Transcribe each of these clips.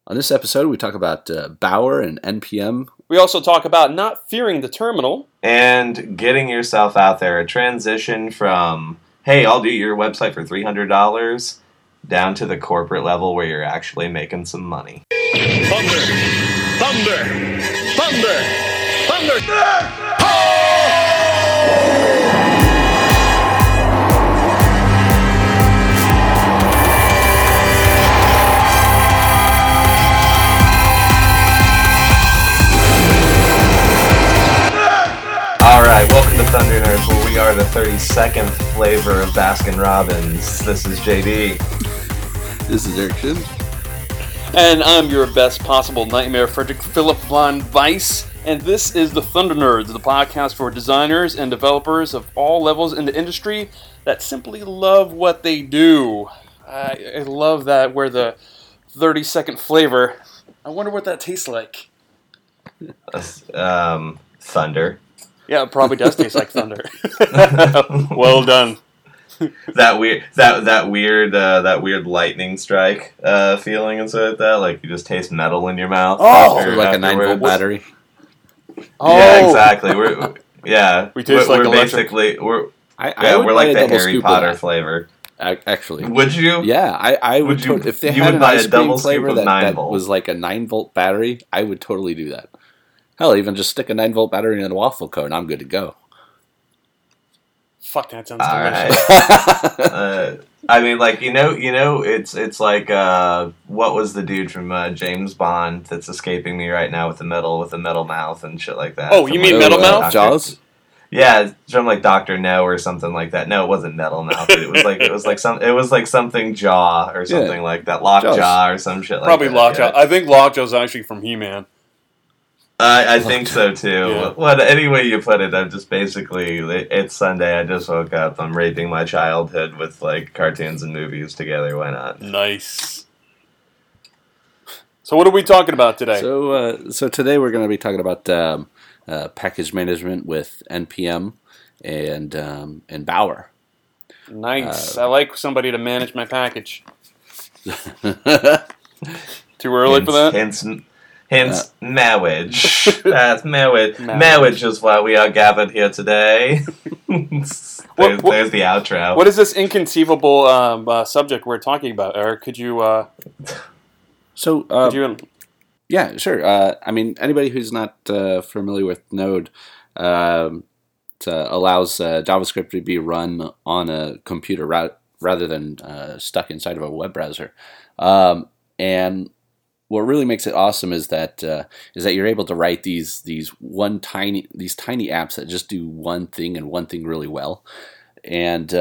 On this episode, we talk about Bower and NPM. We also talk about not fearing the terminal. And getting yourself out there. A transition from, hey, I'll do your website for $300, down to the corporate level where you're actually making some money. Thunder! Thunder! Thunder! Thunder! Alright, welcome to Thunder Nerds, where we are the 32nd flavor of Baskin Robbins. This is JD. This is Eric Shin. And I'm your best possible nightmare, Frederick Philip von Weiss. And this is the Thunder Nerds, the podcast for designers and developers of all levels in the industry that simply love what they do. I love that we're the 32nd flavor. I wonder what that tastes like. Thunder. Yeah, it probably does taste like thunder. Well done. That weird lightning strike feeling and stuff like that. Like you just taste metal in your mouth. Oh, like a 9-volt battery. Oh. Yeah, exactly. We taste like electric. basically we're would like buy a the double Harry scoop of Potter that. flavor. Actually. Would you? Yeah, I would. If they you had would an buy a ice cream double scoop flavor of that 9 volt. was like a 9-volt battery, I would totally do that. Hell, even just stick a 9-volt battery in a waffle cone, I'm good to go. Fuck, that sounds All delicious. right. I mean, like it's like what was the dude from James Bond that's escaping me right now with the metal mouth and shit like that. Oh, you mean Metal Mouth? Jaws? Yeah, it's from like Dr. No or something like that. No, it wasn't Metal Mouth. It was like something Jaw or something like that. Lockjaw or some shit like Probably that. Lockjaw. Yeah. I think Lockjaw's actually from He-Man. I think so too. Yeah. Well, any way you put it, I'm just basically, it's Sunday, I just woke up, I'm raping my childhood with like cartoons and movies together, why not? Nice. So what are we talking about today? So today we're going to be talking about package management with NPM and Bower. Nice. I like somebody to manage my package. Too early for that? Hence, marriage. That's marriage. Marriage is why we are gathered here today. There's the outro. What is this inconceivable subject we're talking about, Eric? Could you... Yeah, sure. I mean, anybody who's not familiar with Node, it allows JavaScript to be run on a computer rather than stuck inside of a web browser. And what really makes it awesome is that you're able to write these tiny apps that just do one thing and one thing really well. And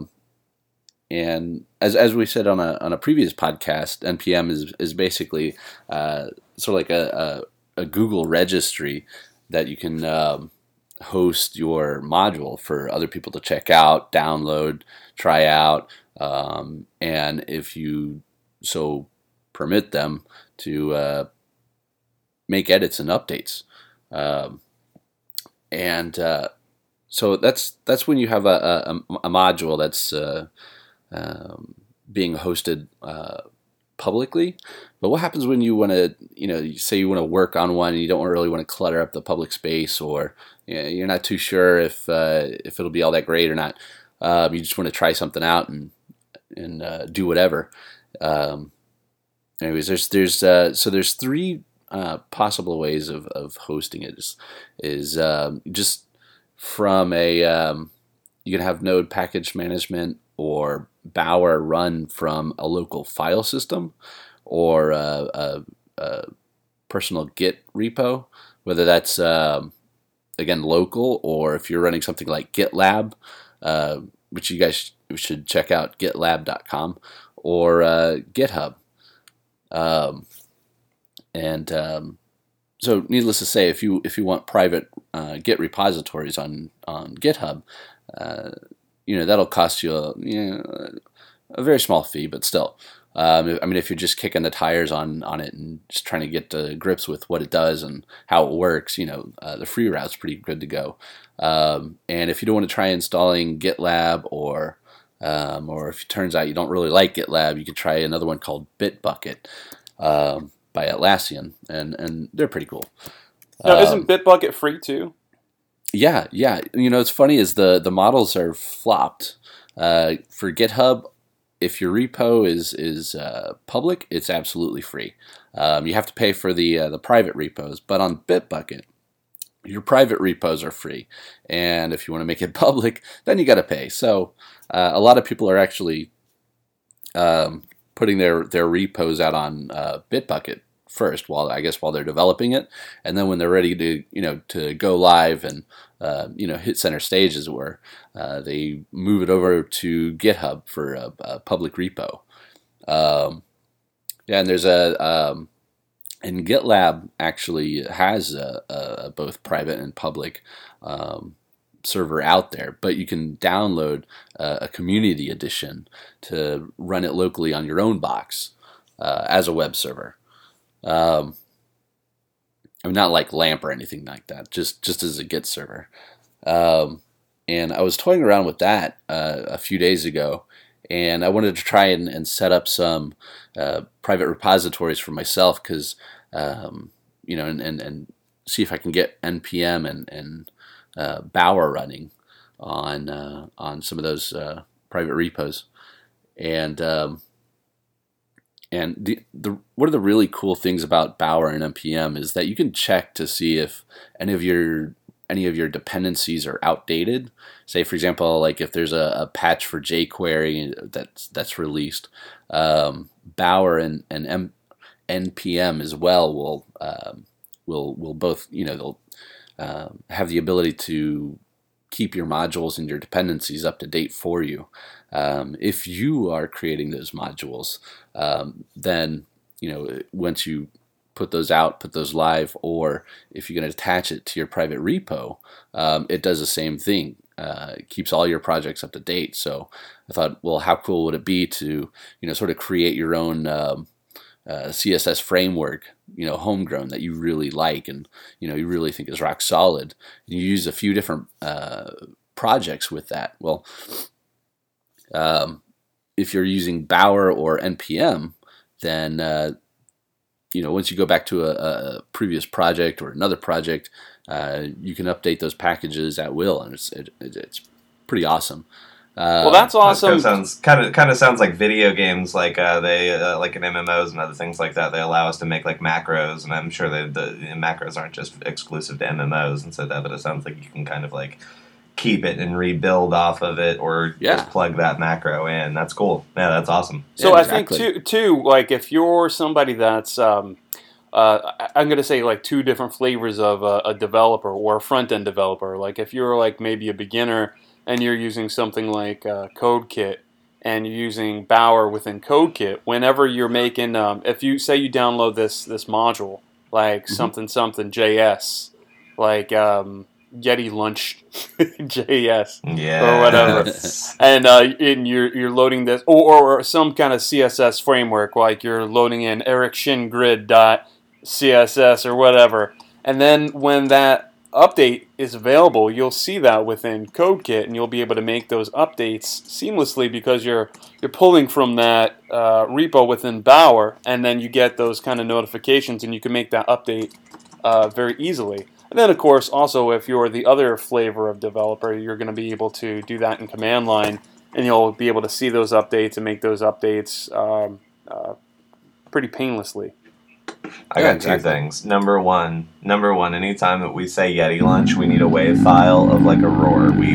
as we said on a previous podcast, NPM is basically sort of like a Google registry that you can host your module for other people to check out, download, try out, and if you so permit them to make edits and updates. So that's when you have a module that's being hosted publicly. But what happens when you want to, say you want to work on one and you don't really want to clutter up the public space, or you're not too sure if it'll be all that great or not. You just want to try something out and do whatever. Anyways, there's three possible ways of hosting it. Is just from you can have Node package management or Bower run from a local file system or a personal Git repo, whether that's again local, or if you're running something like GitLab, which you guys should check out, gitlab.com, or GitHub. So needless to say, if you want private Git repositories on GitHub, that'll cost you a very small fee, but still. I mean, if you're just kicking the tires on it and just trying to get to grips with what it does and how it works, the free route's pretty good to go. And if you don't want to try installing GitLab, or if it turns out you don't really like GitLab, you could try another one called Bitbucket by by Atlassian, and they're pretty cool. Now, isn't Bitbucket free too? Yeah. It's funny is the models are flopped. For GitHub, if your repo is public, it's absolutely free. You have to pay for the private repos, but on Bitbucket, your private repos are free, and if you want to make it public, then you got to pay. So a lot of people are actually putting their repos out on Bitbucket first, while they're developing it, and then when they're ready to go live and hit center stage, as it were, they move it over to GitHub for a public repo. And there's and GitLab actually has a both private and public server out there, but you can download a community edition to run it locally on your own box as a web server. I mean, not like LAMP or anything like that, just as a Git server. And I was toying around with that a few days ago, and I wanted to try and set up some private repositories for myself, because and see if I can get NPM and Bower running on some of those private repos. And the one of the really cool things about Bower and NPM is that you can check to see if any of your dependencies are outdated. Say, for example, like if there's a patch for jQuery that's released, Bower and NPM as well will both, they'll have the ability to keep your modules and your dependencies up to date for you. If you are creating those modules, then once you put those out, put those live, or if you're going to attach it to your private repo, it does the same thing. It keeps all your projects up to date. So I thought, well, how cool would it be to sort of create your own CSS framework, homegrown, that you really like and you really think is rock solid. You use a few different projects with that. Well, if you're using Bower or NPM, then once you go back to a previous project or another project, you can update those packages at will, and it's pretty awesome. Well, that's awesome. That kind of sounds like video games, like they like in MMOs and other things like that. They allow us to make like macros, and I'm sure the macros aren't just exclusive to MMOs and so that. But it sounds like you can kind of like keep it and rebuild off of it, or just plug that macro in. That's cool. Yeah, that's awesome. So yeah, exactly. I think too, like if you're somebody that's I'm going to say like two different flavors of a developer or a front end developer. Like if you're like maybe a beginner and you're using something like CodeKit, and you're using Bower within CodeKit, whenever you're making, if you say you download this module, like something JS, like Yeti Lunch JS, or whatever, and you're loading this, or some kind of CSS framework, like you're loading in ericshingrid.css or whatever, and then when that update is available, you'll see that within CodeKit, and you'll be able to make those updates seamlessly because you're pulling from that repo within Bower, and then you get those kind of notifications, and you can make that update very easily. And then, of course, also if you're the other flavor of developer, you're going to be able to do that in command line, and you'll be able to see those updates and make those updates pretty painlessly. I got two things. Number one, anytime that we say Yeti Lunch, we need a WAV file of like a roar. We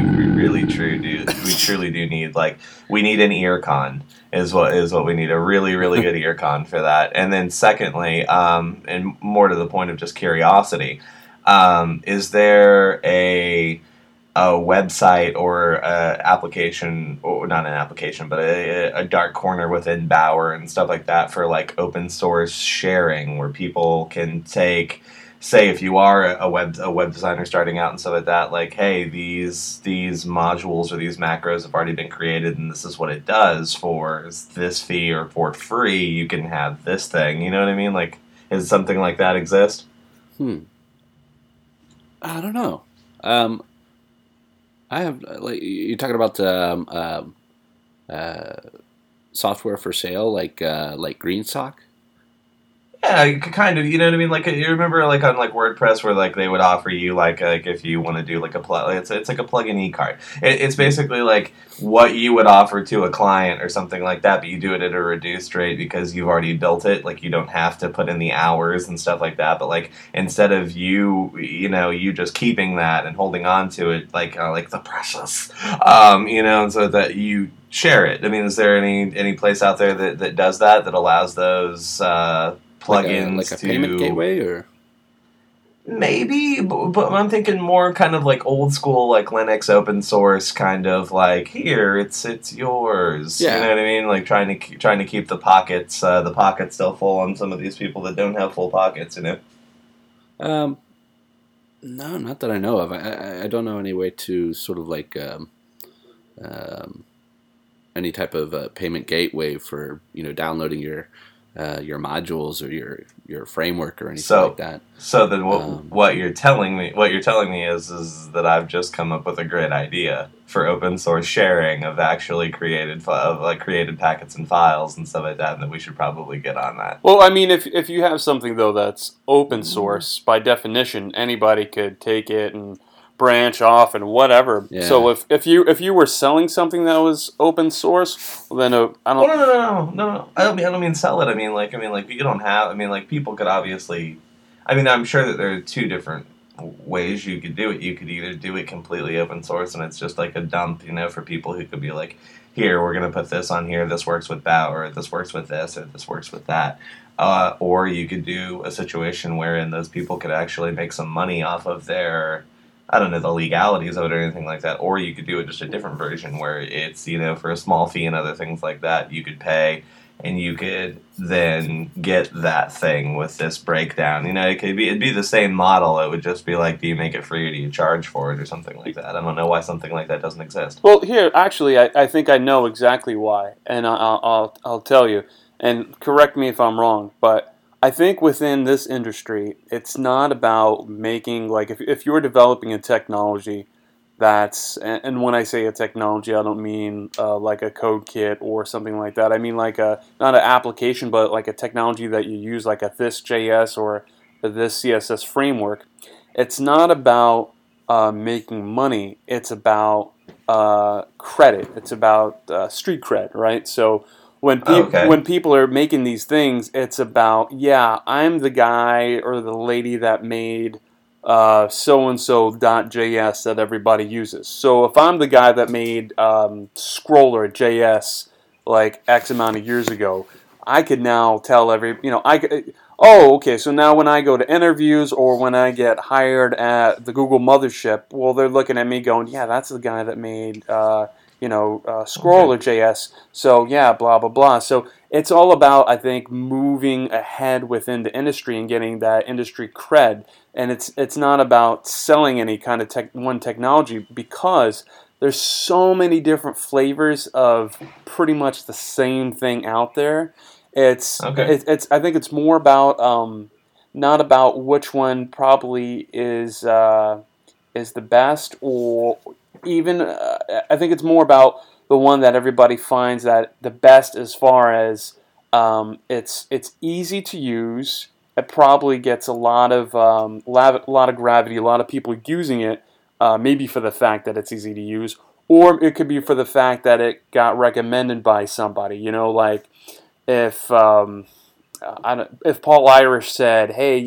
truly do need, like, we need an earcon is what we need, a really, really good earcon for that. And then secondly, and more to the point of just curiosity, is there a website or a application, or not an application, but a dark corner within Bower and stuff like that for like open source sharing, where people can take, say, if you are a web designer starting out and stuff like that, like, hey, these modules or these macros have already been created, and this is what it does for this fee, or for free, you can have this thing. You know what I mean? Like, does something like that exist? I don't know. I have, like, you're talking about software for sale, like GreenSock? Yeah, you could kind of, you know what I mean? Like, you remember, like, on, like, WordPress where, like, they would offer you, like if you want to do, like, it's like a plug-in e-card. It's basically, like, what you would offer to a client or something like that, but you do it at a reduced rate because you've already built it. Like, you don't have to put in the hours and stuff like that, but, like, instead of you just keeping that and holding on to it, like the precious, and so that you share it. I mean, is there any place out there that does that allows those, plugins like a payment gateway, or maybe, but I'm thinking more kind of like old school, like Linux open source kind of like, here it's yours. Yeah. You know what I mean? Like trying to keep the pockets still full on some of these people that don't have full pockets. No, not that I know of. I don't know any way to sort of like any type of payment gateway for downloading your modules or your framework or anything like that. So then what you're telling me is that I've just come up with a great idea for open source sharing of actually created packets and files and stuff like that, and that we should probably get on that. Well, I mean, if you have something though that's open source, by definition, anybody could take it and branch off and whatever. Yeah. So if you were selling something that was open source, well, then I don't. No. I don't mean sell it. I mean like you don't have. I mean like people could obviously. I mean I'm sure that there are two different ways you could do it. You could either do it completely open source and it's just like a dump, for people who could be like, here we're gonna put this on here. This works with that, or this works with this, or this works with that. Or you could do a situation wherein those people could actually make some money off of their. I don't know the legalities of it or anything like that, or you could do it just a different version where it's, for a small fee and other things like that, you could pay and you could then get that thing with this breakdown. It'd be the same model. It would just be like, do you make it free or do you charge for it or something like that? I don't know why something like that doesn't exist. Well, here, actually, I think I know exactly why, and I'll tell you, and correct me if I'm wrong, but I think within this industry, it's not about making, like, if you're developing a technology that's, and when I say a technology, I don't mean like a code kit or something like that. I mean like not an application, but like a technology that you use, like a this.js or a this CSS framework. It's not about making money. It's about credit. It's about street cred, right? So when people are making these things, it's about, I'm the guy or the lady that made so-and-so.js that everybody uses. So if I'm the guy that made Scroller.js like X amount of years ago, I could now tell so now when I go to interviews or when I get hired at the Google mothership, well, they're looking at me going, that's the guy that made Scroller.js. So blah blah blah. So it's all about, I think, moving ahead within the industry and getting that industry cred. And it's not about selling any kind of one technology, because there's so many different flavors of pretty much the same thing out there. I think it's more about not about which one probably is the best, or even I think it's more about the one that everybody finds that the best, as far as it's easy to use. It probably gets a lot of gravity, a lot of people using it, maybe for the fact that it's easy to use, or it could be for the fact that it got recommended by somebody. Like if Paul Irish said, hey,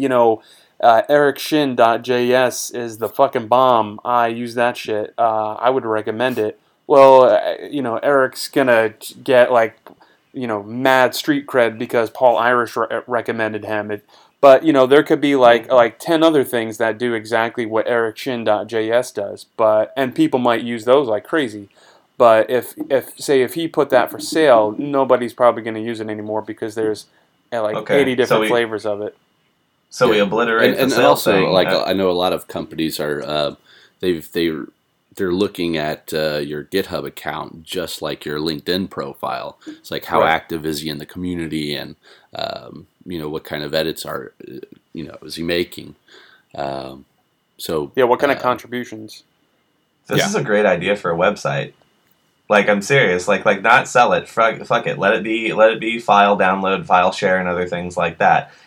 ericshin.js is the fucking bomb, I use that shit, I would recommend it. Well, Eric's gonna get mad street cred because Paul Irish recommended him. But there could be like 10 other things that do exactly what ericshin.js does, and people might use those like crazy. But if he put that for sale, nobody's probably going to use it anymore because there's 80 different flavors of it. So we obliterate the and sale also thing. I know a lot of companies are they're looking at your GitHub account just like your LinkedIn profile. It's like, how active is he in the community, and what kind of edits is he making? What kind of contributions? This is a great idea for a website. I'm serious. Not sell it. Fuck it. Let it be file download, file share, and other things like that.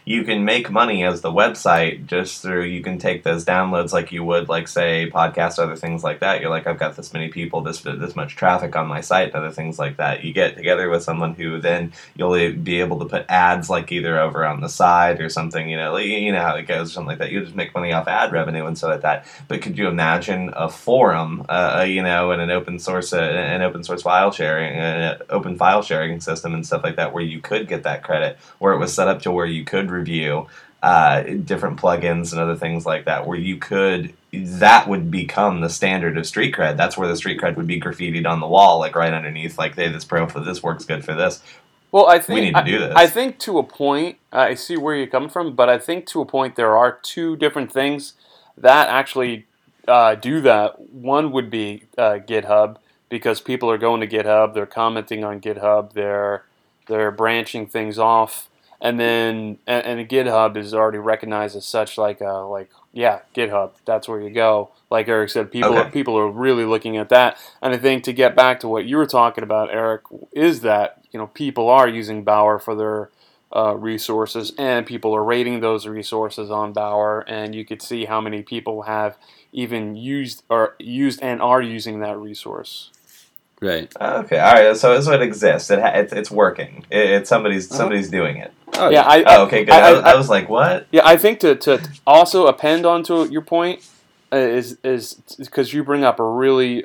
you can make money as the website just through, you can take those downloads like you would, like, say, podcasts, other things like that. You're like, I've got this many people, this much traffic on my site, and other things like that. You get together with someone who then you'll be able to put ads, like, either over on the side or something, you know how it goes, or something like that. You just make money off ad revenue and stuff like that. But could you imagine a forum, and an open source file sharing, open file sharing system and stuff like that, where you could get that credit, where it was set up to where you could review different plugins and other things like that, where you could, that would become the standard of street cred. That's where the street cred would be graffitied on the wall, like right underneath, like, hey, this pro for this works good for this. Well, I think we need to do this. I think to a point, I see where you're coming from, but I think to a point there are two different things that actually do that. One would be GitHub, because people are going to GitHub, they're commenting on GitHub, they're branching things off, and then and GitHub is already recognized as such, GitHub, that's where you go. Like Eric said, people are really looking at that. And I think to get back to what you were talking about, Eric, is that people are using Bower for their resources, and people are rating those resources on Bower, and you could see how many people have even used and are using that resource. Right. Okay. All right. So it exists. It's working. It's somebody's doing it. Oh, yeah. Okay. Good. I was like, what? Yeah. I think to also append onto your point is because you bring up a really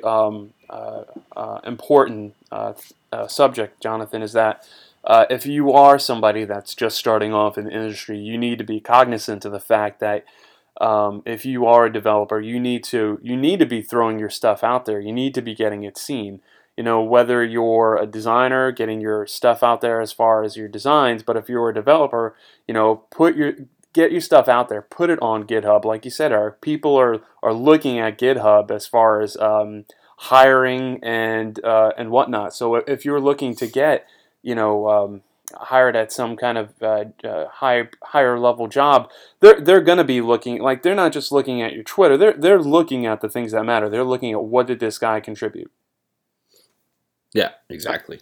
important subject, Jonathan. Is that if you are somebody that's just starting off in the industry, you need to be cognizant of the fact that if you are a developer, you need to be throwing your stuff out there. You need to be getting it seen. Whether you're a designer, getting your stuff out there as far as your designs, but if you're a developer, get your stuff out there, put it on GitHub. Like you said, Eric, people are looking at GitHub as far as hiring and whatnot. So if you're looking to get, hired at some kind of higher level job, they're going to be looking, like, they're not just looking at your Twitter. They're looking at the things that matter. They're looking at, what did this guy contribute? Yeah, exactly.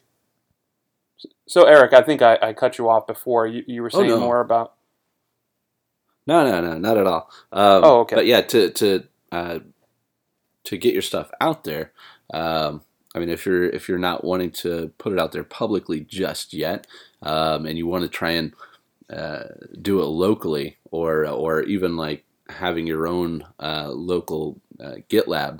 So Eric, I think I cut you off before. You were saying more about. No, not at all. Okay. But yeah, to get your stuff out there. If you're not wanting to put it out there publicly just yet, and you want to try and do it locally, or even like having your own local GitLab,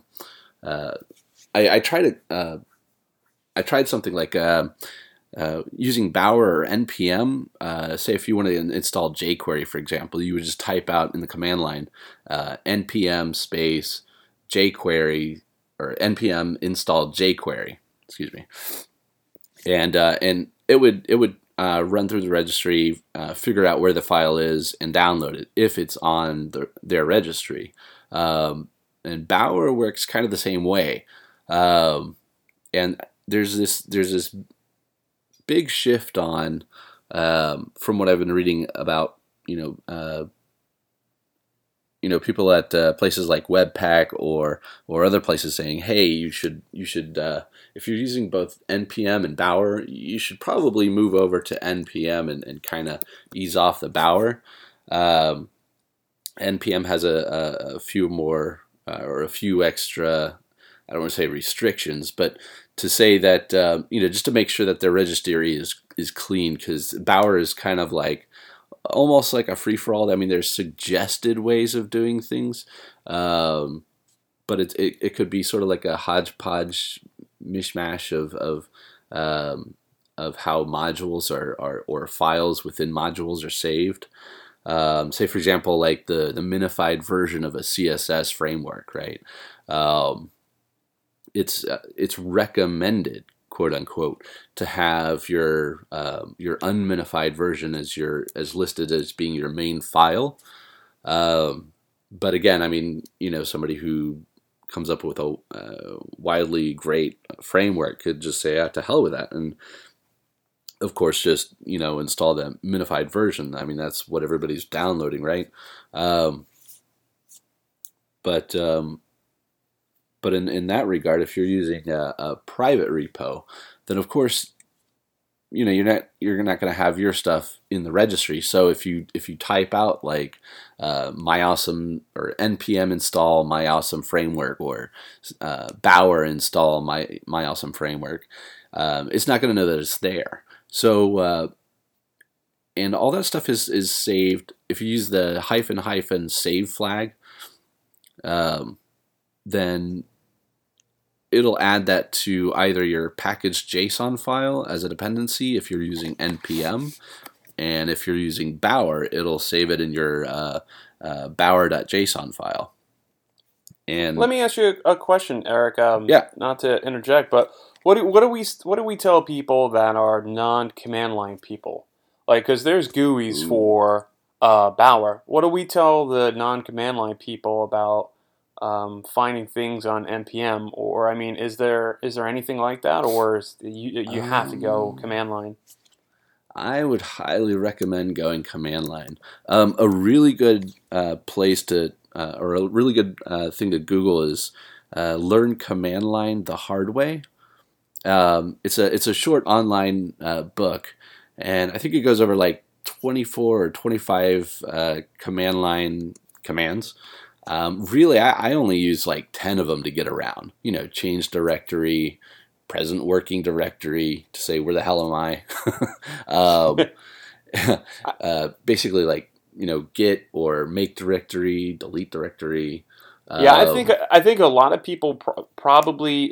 I tried something like using Bower or NPM. Say if you want to install jQuery, for example, you would just type out in the command line npm space jQuery, or npm install jQuery. Excuse me, and it would run through the registry, figure out where the file is, and download it if it's on their registry. And Bower works kind of the same way, and there's this big shift on from what I've been reading about people at places like Webpack or other places saying, hey, you should if you're using both NPM and Bower, you should probably move over to NPM and kind of ease off the Bower. NPM has a few more or a few extra, I don't want to say restrictions, but to say that just to make sure that their registry is clean, because Bower is kind of like almost like a free for all. I mean, there's suggested ways of doing things, but it could be sort of like a hodgepodge mishmash of how modules or files within modules are saved. Say for example, like the minified version of a CSS framework, right? It's recommended, quote unquote, to have your unminified version as listed as being your main file. But again, I mean, somebody who comes up with a widely great framework could just say, to hell with that, and of course just install the minified version. I mean, that's what everybody's downloading, right? But in that regard, if you're using a private repo, then of course you're not going to have your stuff in the registry. So if you type out like myawesome or npm install myawesome framework or Bower install myawesome framework, it's not going to know that it's there. So and all that stuff is saved if you use the -- save flag. Then it'll add that to either your package JSON file as a dependency if you're using npm, and if you're using Bower, it'll save it in your bower.json file. And let me ask you a question, Eric. Yeah. Not to interject, but what do we tell people that are non-command line people? Like, because there's GUIs for Bower. What do we tell the non-command line people about finding things on npm? Or, I mean, is there anything like that, or you have to go command line? I would highly recommend going command line. A really good place to, or a really good thing to Google is learn command line the hard way. It's a short online book, and I think it goes over like 24 or 25 command line commands. Really, I only use like 10 of them to get around. Change directory, present working directory to say where the hell am I? Basically, like git or make directory, delete directory. Yeah, I think a lot of people probably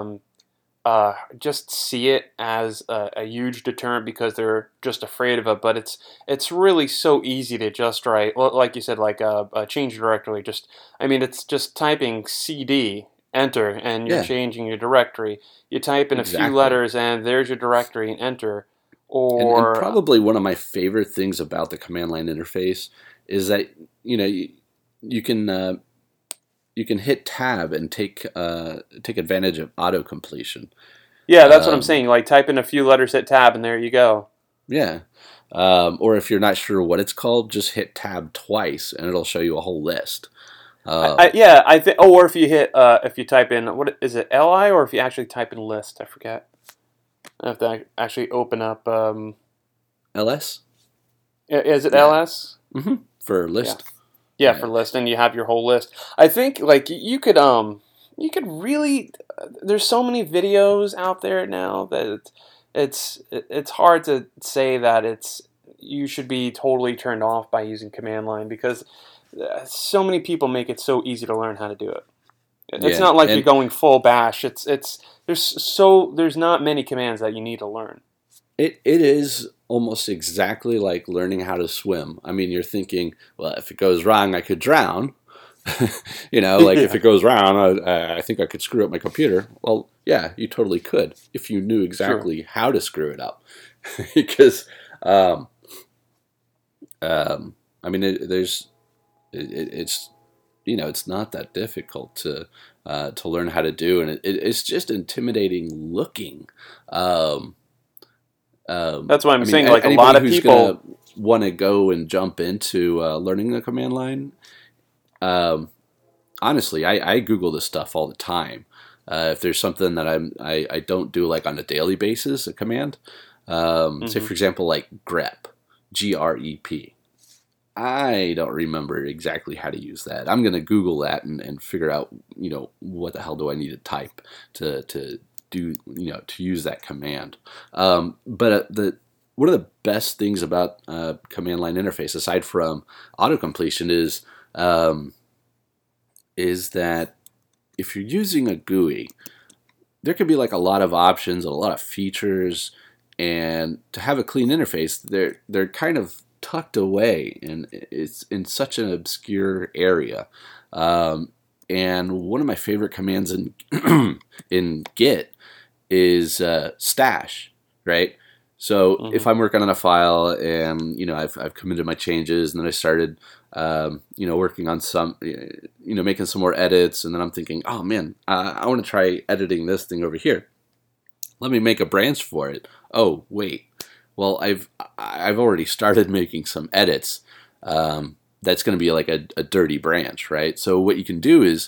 just see it as a huge deterrent because they're just afraid of it. But it's really so easy to just write, like you said, like a change directory. It's just typing cd enter and you're changing your directory. You type in a few letters and there's your directory and enter. Or and probably one of my favorite things about the command line interface is that you can hit tab and take advantage of auto completion. Yeah, that's what I'm saying. Like type in a few letters, hit tab, and there you go. Yeah. Or if you're not sure what it's called, just hit tab twice, and it'll show you a whole list. I think. Oh, or if you type in, what is it, li, or if you actually type in list, I forget. I have to actually open up. LS. Is it ls? Mm-hmm. For list. Yeah, for list, and you have your whole list. I think like you could really. There's so many videos out there now that it's hard to say that you should be totally turned off by using command line because so many people make it so easy to learn how to do it. It's not like you're going full bash. There's not many commands that you need to learn. It is almost exactly like learning how to swim. I mean, you're thinking, well, if it goes wrong, I could drown. If it goes wrong, I think I could screw up my computer. Well, yeah, you totally could if you knew exactly how to screw it up. Because, it's not that difficult to learn how to do, and it's just intimidating looking. That's why I'm saying, like, a lot of people want to go and jump into learning the command line. Honestly, I Google this stuff all the time. If there's something that I don't do like on a daily basis, a command, say for example like grep, grep. I don't remember exactly how to use that. I'm gonna Google that and figure out what the hell do I need to type to do to use that command. But one of the best things about command line interface, aside from autocompletion, is that if you're using a GUI, there could be like a lot of options and a lot of features, and to have a clean interface, they're kind of tucked away, and it's in such an obscure area. And one of my favorite commands in Git is stash, right? So if I'm working on a file and I've committed my changes, and then I started working on some making some more edits, and then I'm thinking, oh man, I want to try editing this thing over here. Let me make a branch for it. Oh wait, well I've already started making some edits. That's going to be like a dirty branch, right? So what you can do is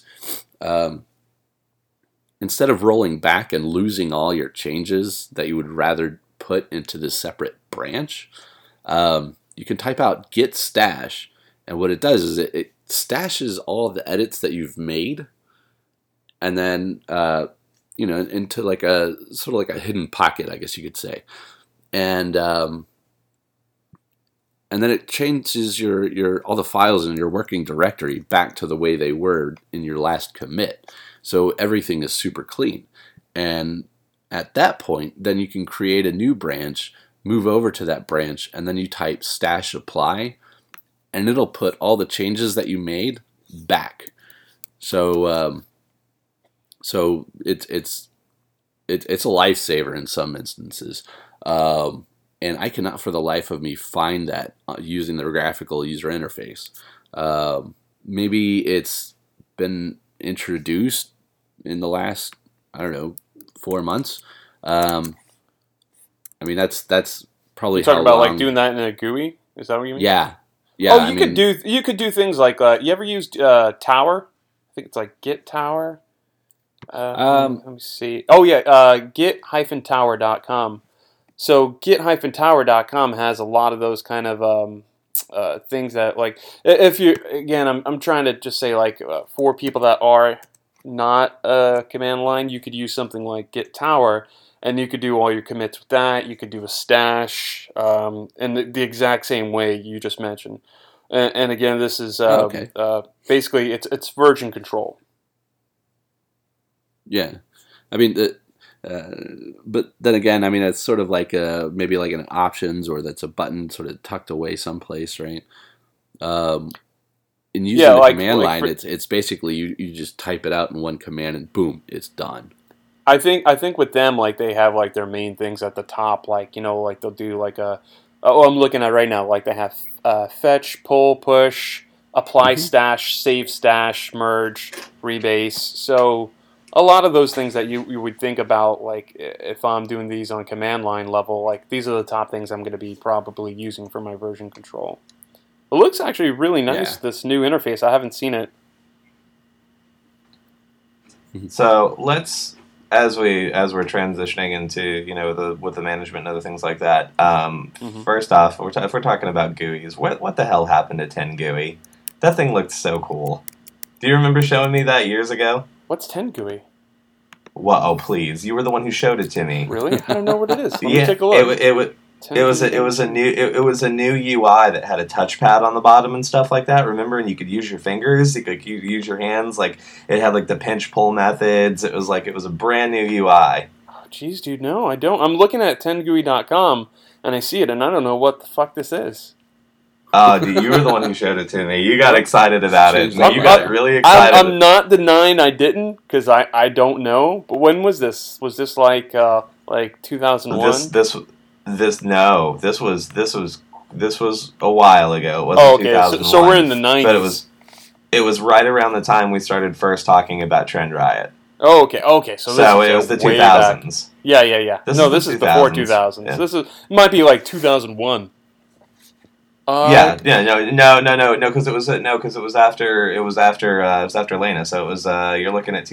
instead of rolling back and losing all your changes that you would rather put into this separate branch, you can type out git stash, and what it does is it stashes all of the edits that you've made, and then into like a sort of like a hidden pocket, I guess you could say, and then it changes your all the files in your working directory back to the way they were in your last commit, so everything is super clean. And at that point, then you can create a new branch, move over to that branch, and then you type stash apply, and it'll put all the changes that you made back. So it's a lifesaver in some instances, and I cannot for the life of me find that using the graphical user interface. Maybe it's been introduced in the last, I don't know, 4 months. I mean, that's probably You're talking how about long. like doing that in a GUI. Is that what you mean? Yeah. Oh, you could do things like you ever used Tower? I think it's like Git Tower. Let me see. Oh yeah, git-tower.com. So git-tower.com has a lot of those kind of things that, like, if you, again, I'm trying to just say, like, for people that are not command line, you could use something like Git Tower, and you could do all your commits with that. You could do a stash, in the exact same way you just mentioned. And again, this is basically it's version control. Yeah, I mean, but then again, I mean, it's sort of like maybe like an options, or that's a button sort of tucked away someplace, right? In using the command line, it's basically you just type it out in one command and boom, it's done. I think with them, like, they have like their main things at the top, like, like they'll do like I'm looking at right now, like they have fetch, pull, push, apply, stash, save, stash, merge, rebase. So a lot of those things that you would think about, like if I'm doing these on command line level, like these are the top things I'm going to be probably using for my version control. It looks actually really nice, this new interface. I haven't seen it. So let's, as we're transitioning into with the management and other things like that. First off, if we're talking about GUIs, what the hell happened to 10 GUI? That thing looked so cool. Do you remember showing me that years ago? What's 10 GUI? Well, oh please, you were the one who showed it to me. Really? I don't know what it is. Let me take a look. It was a new UI that had a touchpad on the bottom and stuff like that. Remember, and you could use your fingers, you could use your hands. Like, it had like the pinch pull methods. It was a brand new UI. Oh, jeez, dude, no, I don't. I'm looking at 10GUI.com and I see it, and I don't know what the fuck this is. Oh, dude, you were the one who showed it to me. You got excited about it. You got really excited. I'm not denying I didn't, because I don't know. But when was this? Was this like 2001? This was a while ago. It wasn't 2001. So we're in the 90s. But it was right around the time we started first talking about Trend Riot. Oh, okay. So it was the 2000s. Back. Yeah. This is before 2000s. Yeah. This might be like 2001. No, because it was after Lena. So it was you're looking at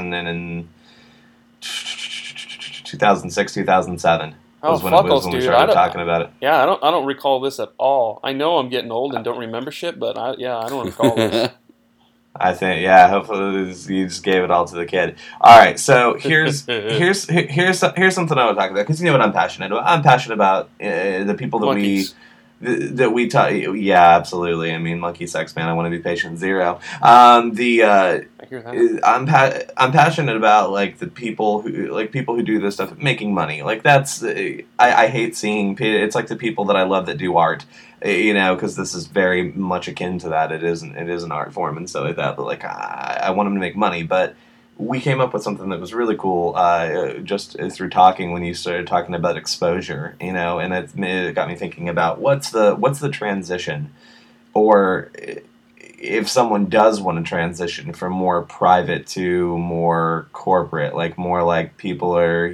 2006, 2007. Oh, fuck us, dude! We started talking about it. Yeah, I don't recall this at all. I know I'm getting old and don't remember shit, but I don't recall this. I think, hopefully you just gave it all to the kid. All right, so here's something I want to talk about, because you know what I'm passionate about. I'm passionate about the people that Monkeys. we talk. Yeah, absolutely. I mean, monkey sex, man. I want to be patient zero. I hear that. I'm passionate about like the people who do this stuff, making money. Like that's I hate seeing. It's like the people that I love that do art. Because this is very much akin to that. It is an art form and stuff like that. But like I want them to make money, but. We came up with something that was really cool just through talking when you started talking about exposure, and it got me thinking about what's the transition, or if someone does want to transition from more private to more corporate, like more like people are,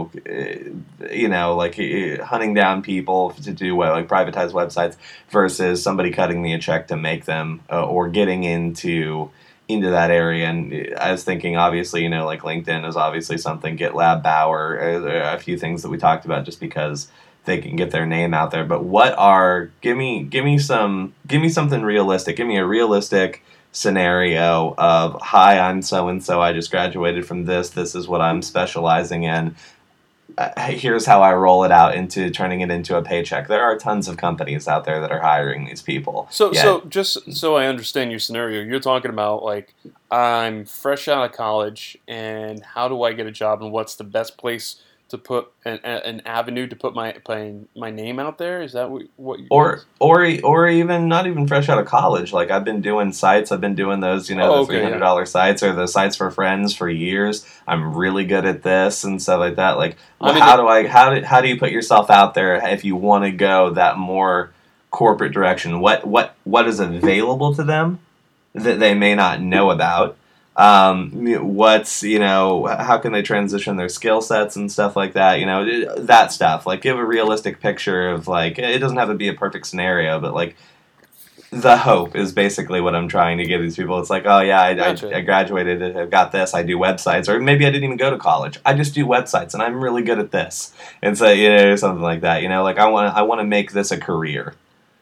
like hunting down people to do like privatized websites versus somebody cutting me a check to make them or getting into into that area. And I was thinking, obviously, like LinkedIn is obviously something, GitLab, Bower, a few things that we talked about just because they can get their name out there. But give me something realistic. Give me a realistic scenario of, hi, I'm so-and-so, I just graduated from this is what I'm specializing in. Here's how I roll it out into turning it into a paycheck. There are tons of companies out there that are hiring these people. So just so I understand your scenario, you're talking about like, I'm fresh out of college, and how do I get a job, and what's the best place to put an avenue to put my name out there? Is that what you or even not even fresh out of college? Like, I've been doing sites. I've been doing those, the $300 sites or the sites for friends for years. I'm really good at this and stuff like that. Like, how do you put yourself out there if you want to go that more corporate direction? What is available to them that they may not know about? How can they transition their skill sets and stuff like that? That stuff. Like, give a realistic picture of, like, it doesn't have to be a perfect scenario, but like, the hope is basically what I'm trying to give these people. It's like, oh yeah, I graduated, I've got this, I do websites, or maybe I didn't even go to college. I just do websites, and I'm really good at this. And so, something like that. Like, I want to make this a career.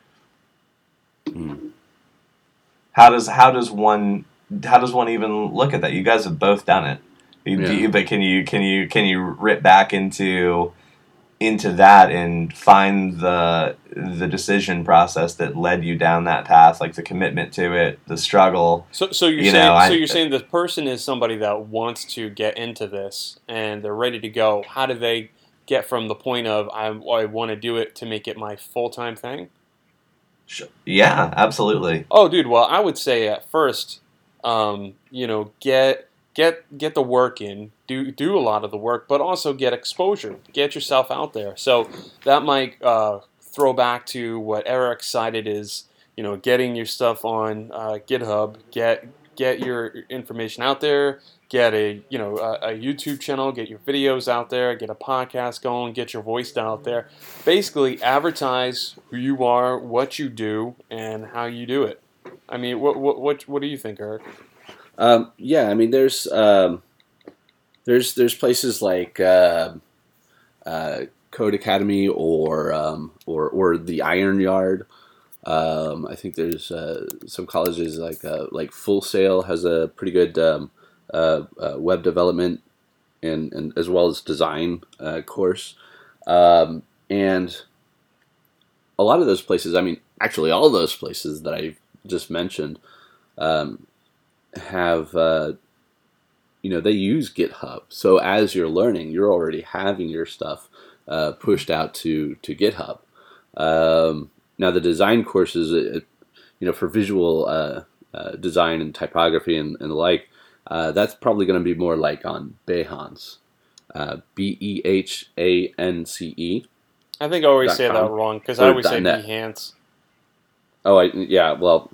How does one even look at that? You guys have both done it. But can you rip back into that and find the decision process that led you down that path, like the commitment to it, the struggle? So you're saying the person is somebody that wants to get into this and they're ready to go. How do they get from the point of I want to do it to make it my full-time thing? Yeah, absolutely. Oh, dude. Well, I would say at first, get the work in, do a lot of the work, but also get exposure, get yourself out there. So that might throw back to what Eric cited is, getting your stuff on GitHub, get your information out there, get a YouTube channel, get your videos out there, get a podcast going, get your voice out there. Basically, advertise who you are, what you do, and how you do it. I mean, what do you think, Eric? Yeah, I mean, there's places like Code Academy or the Iron Yard. I think there's some colleges like Full Sail has a pretty good web development and as well as design course, and a lot of those places. I mean, actually, all those places that I've just mentioned have they use GitHub. So as you're learning, you're already having your stuff pushed out to GitHub. Now the design courses, for visual design and typography and the like, that's probably going to be more like on Behance, BEHANCE. I think I always say that wrong because I always say Behance. Oh, well.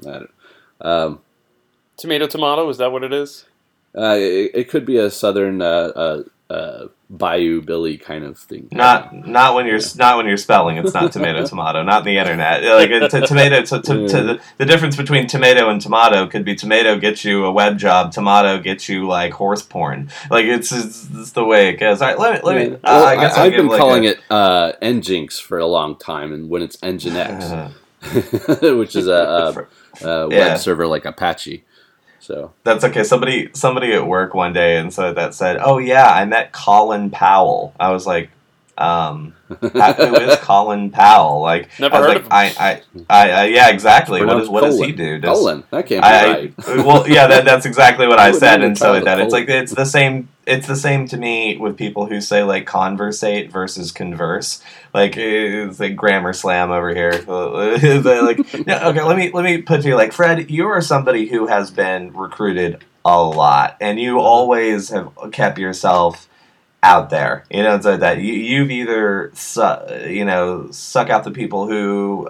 Tomato, is that what it is? It could be a southern Bayou Billy kind of thing. Not when you're spelling. It's not tomato, not the internet. Like tomato. The difference between tomato and tomato could be tomato gets you a web job, tomato gets you like horse porn. Like it's the way it goes. All right, let me. I guess I've been calling it Nginx for a long time, and when it's Nginx, which is a web server like Apache. So that's okay. Somebody at work one day said, "Oh yeah, I met Colin Powell." I was like, "Who is Colin Powell?" Like, never heard of him. I yeah, exactly. What does he do? Colin, that can't be right. Well, yeah, that's exactly what I said, and so that it's like it's the same. It's the same to me with people who say like conversate versus converse. Like it's like grammar slam over here. Like, okay, let me put to you like, Fred, you are somebody who has been recruited a lot, and you always have kept yourself out there. So that you've either suck out the people who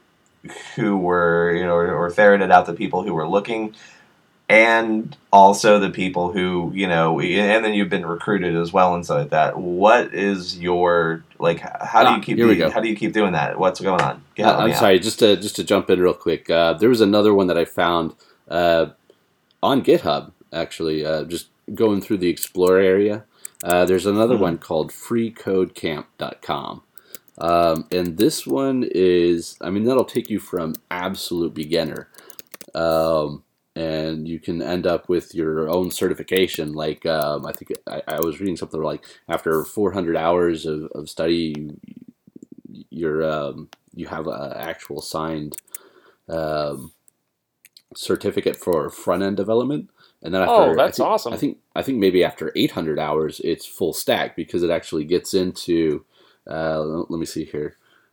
were or ferreted out the people who were looking. And also the people who, and then you've been recruited as well and stuff like that. What is your, like, how do you keep doing that? What's going on? I'm sorry, just to jump in real quick. There was another one that I found. on GitHub, actually, just going through the Explore area. There's another one called freecodecamp.com. And this one is, I mean, that'll take you from absolute beginner. And you can end up with your own certification. Like, I think I was reading something like after 400 hours of study, you have an actual signed certificate for front end development, and then after that's awesome. I think maybe after 800 hours, it's full stack because it actually gets into. Let me see here.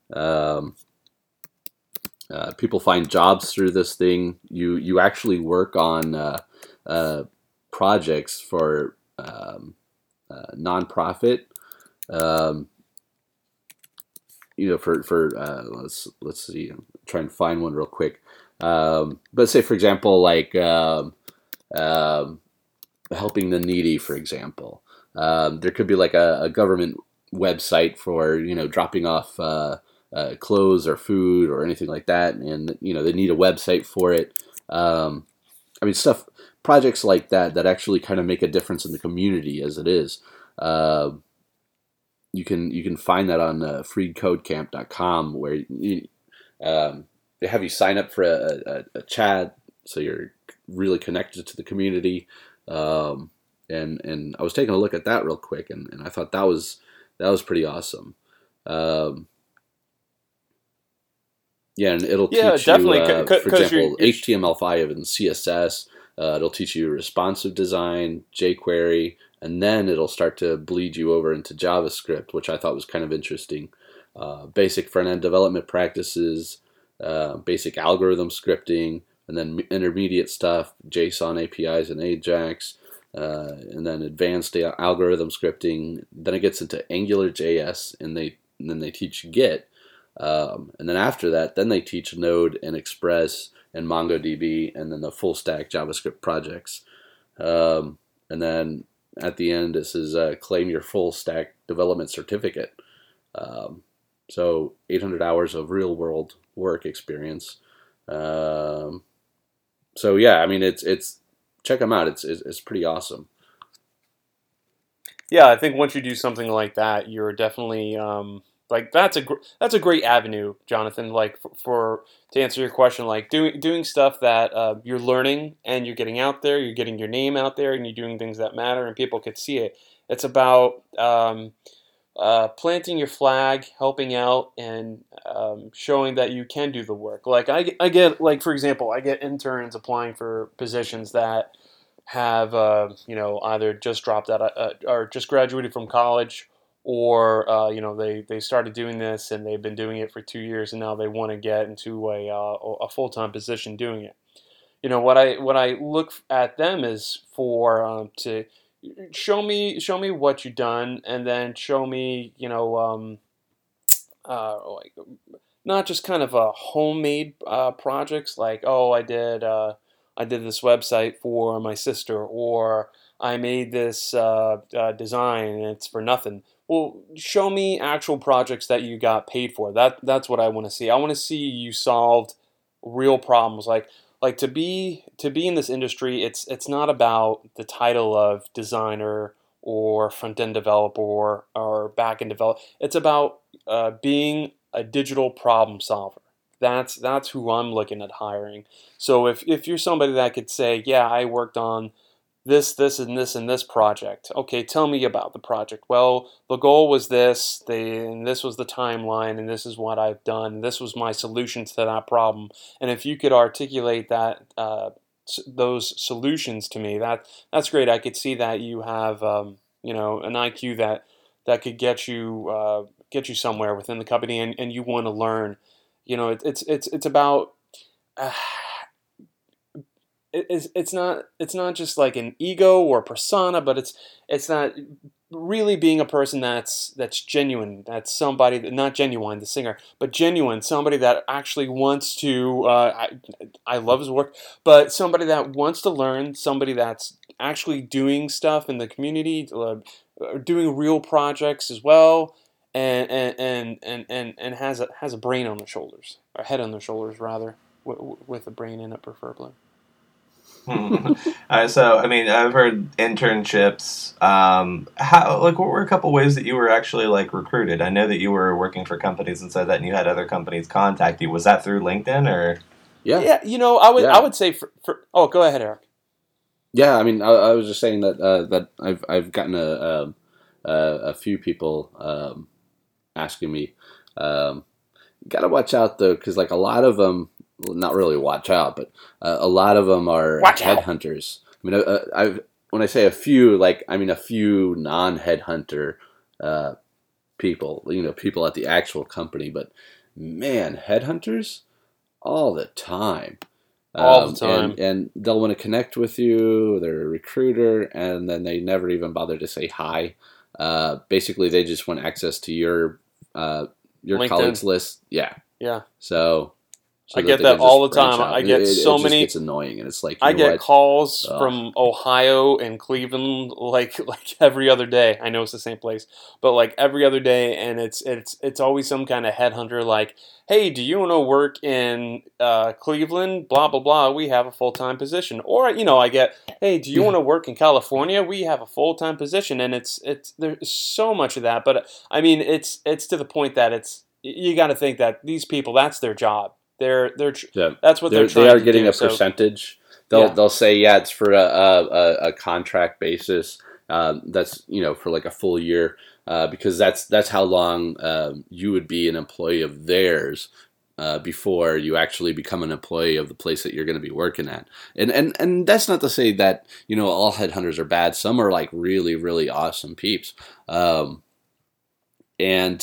People find jobs through this thing. You actually work on projects for nonprofit. For let's see. Try and find one real quick. But say, for example, like helping the needy, for example. There could be like a government website for dropping off clothes or food or anything like that, and they need a website for it. I mean, projects like that actually kind of make a difference in the community as it is. You can find that on freecodecamp.com, where they have you sign up for a chat, so you're really connected to the community. And I was taking a look at that real quick, and I thought that was pretty awesome. Yeah, and it'll teach definitely, you, for example, HTML5 and CSS. It'll teach you responsive design, jQuery, and then it'll start to bleed you over into JavaScript, which I thought was kind of interesting. Basic front-end development practices, basic algorithm scripting, and then intermediate stuff, JSON APIs and AJAX, and then advanced algorithm scripting. Then it gets into AngularJS, and then they teach Git. And then after that, then they teach Node and Express and MongoDB, and then the full stack JavaScript projects. And then at the end, this is claim your full stack development certificate. So 800 hours of real world work experience. So yeah, I mean, it's check them out. It's pretty awesome. Yeah, I think once you do something like that, you're definitely like that's a great avenue, Jonathan. Like for to answer your question, like doing stuff that you're learning and you're getting out there, you're getting your name out there, and you're doing things that matter, and people could see it. It's about planting your flag, helping out, and showing that you can do the work. Like I get, like for example, I get interns applying for positions that have either just dropped out or just graduated from college, or they started doing this and they've been doing it for 2 years, and now they want to get into a full-time position doing it. What I look at them is for to show me what you've done, and then show me like not just kind of homemade projects like, oh, I did this website for my sister, or I made this design and it's for nothing. Well, show me actual projects that you got paid for. That's what I want to see. I want to see you solved real problems. Like to be in this industry, it's not about the title of designer or front end developer or back end developer. It's about being a digital problem solver. That's who I'm looking at hiring. So if you're somebody that could say, yeah, I worked on this, and this project. Okay, tell me about the project. Well, the goal was this, and this was the timeline, and this is what I've done. This was my solution to that problem. And if you could articulate that, those solutions to me, that's great. I could see that you have, an IQ that could get you somewhere within the company, and you want to learn. It's about. It's not just like an ego or persona, but it's not really being a person that's genuine. That's somebody that, not Genuine the singer, but genuine, somebody that actually wants to. I love his work, but somebody that wants to learn, somebody that's actually doing stuff in the community, doing real projects as well, and has a brain on their shoulders, or head on their shoulders rather, with a brain in it preferably. All right, so I mean, I've heard internships. What were a couple ways that you were actually like recruited? I know that you were working for companies and said that, and you had other companies contact you. Was that through LinkedIn or? Yeah, I would say for oh, go ahead, Eric. Yeah, I mean, I was just saying that I've gotten a few people asking me. Gotta watch out though, because like a lot of them, well, not really watch out, but a lot of them are headhunters. I mean, when I say a few, like I mean a few non-headhunter people. People at the actual company, but man, headhunters all the time. All the time. And they'll want to connect with you. They're a recruiter, and then they never even bother to say hi. Basically, they just want access to your LinkedIn. colleagues list. Yeah. So I get that all the time. I get so many. It's annoying, and it's like I get calls from Ohio and Cleveland like every other day. I know it's the same place, but like every other day, and it's always some kind of headhunter. Like, hey, do you want to work in Cleveland? Blah blah blah. We have a full-time position. Or I get, hey, do you want to work in California? We have a full-time position, and it's there's so much of that. But I mean, it's to the point that you got to think that these people, that's their job. That's what they're trying to do. They are getting a percentage. They'll say, it's for a contract basis. That's for like a full year, because that's how long you would be an employee of theirs before you actually become an employee of the place that you're going to be working at. And that's not to say that all headhunters are bad. Some are like really really awesome peeps, and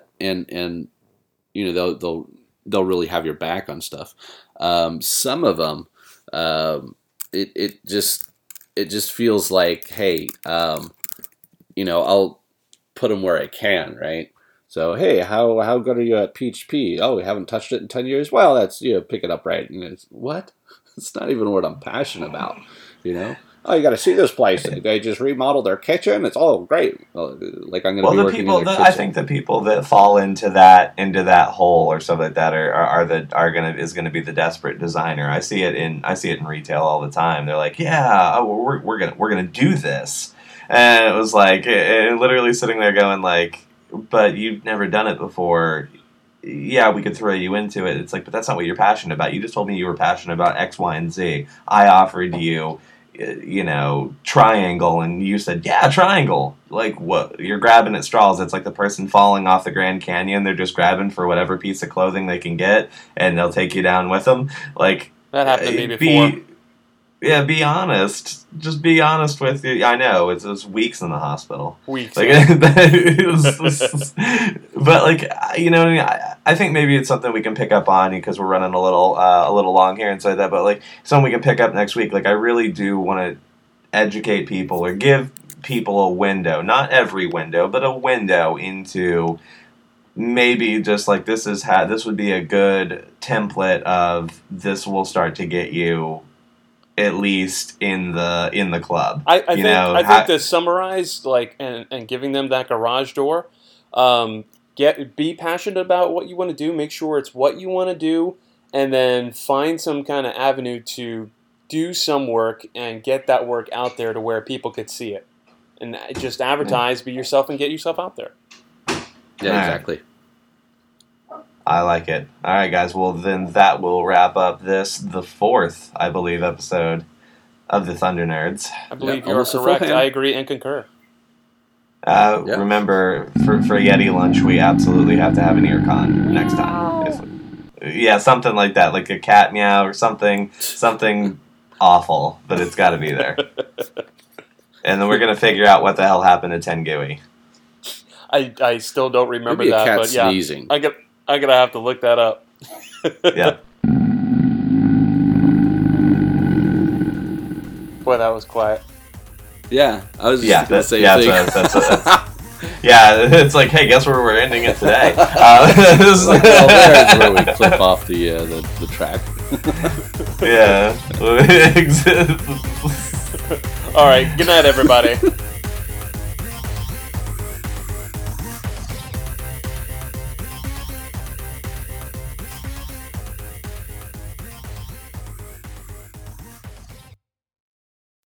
they'll really have your back on stuff. Some of them, it just feels like, hey, I'll put them where I can, right? So, hey, how good are you at PHP? Oh, we haven't touched it in 10 years? Well, that's, pick it up, right? And it's, what? It's not even what I'm passionate about, Oh, you got to see this place. They just remodeled their kitchen. It's all great. Like I'm going to be working in their kitchen. I think the people that fall into that hole or something like that is going to be the desperate designer. I see it in retail all the time. They're like, we're gonna do this, and it was like literally sitting there going like, but you've never done it before. Yeah, we could throw you into it. It's like, but that's not what you're passionate about. You just told me you were passionate about X, Y, and Z. I offered you triangle, and you said, yeah, triangle. Like, what? You're grabbing at straws. It's like the person falling off the Grand Canyon. They're just grabbing for whatever piece of clothing they can get, and they'll take you down with them. Like, that happened to me before. Be honest. Just be honest with you. I know it was weeks in the hospital. Weeks. Like, but like, I think maybe it's something we can pick up on because we're running a little long here and so that. But like, something we can pick up next week. Like, I really do want to educate people or give people a window, not every window, but a window into maybe just like this would be a good template of this will start to get you at least in the club. I think to summarize, like, and giving them that garage door, be passionate about what you want to do, make sure it's what you want to do, and then find some kind of avenue to do some work and get that work out there to where people could see it. And just advertise, be yourself, and get yourself out there. Yeah, exactly. I like it. All right, guys. Well, then that will wrap up the fourth, I believe, episode of the Thunder Nerds. I believe you're correct. I agree and concur. Remember, for Yeti lunch, we absolutely have to have an earcon next time. Something like that, like a cat meow or something awful, but it's got to be there. And then we're gonna figure out what the hell happened to Tengui. I still don't remember Maybe that, a cat but yeah, sneezing. I'm gonna have to look that up. Yeah. Boy, that was quiet. Yeah, I was just going to say thing. That's it's like, hey, guess where we're ending it today? There's where we clip off the track. Yeah. All right, good night, everybody.